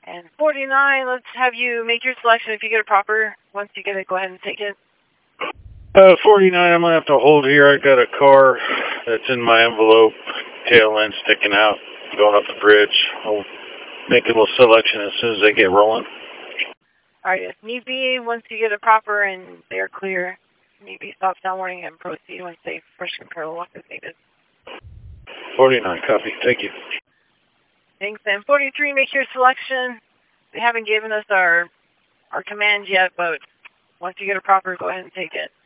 And 49, let's have you make your selection. If you get a proper, once you get it, go ahead and take it. 49, I'm going to have to hold here. I got a car that's in my envelope, tail end sticking out, going up the bridge. I'll make a little selection as soon as they get rolling. All right, if need be, once you get a proper and they're clear, need be stop sound warning and proceed once they push control lock is needed. 49, copy. Thank you. Thanks. And 43, make your selection. They haven't given us our command yet, but once you get a proper, go ahead and take it.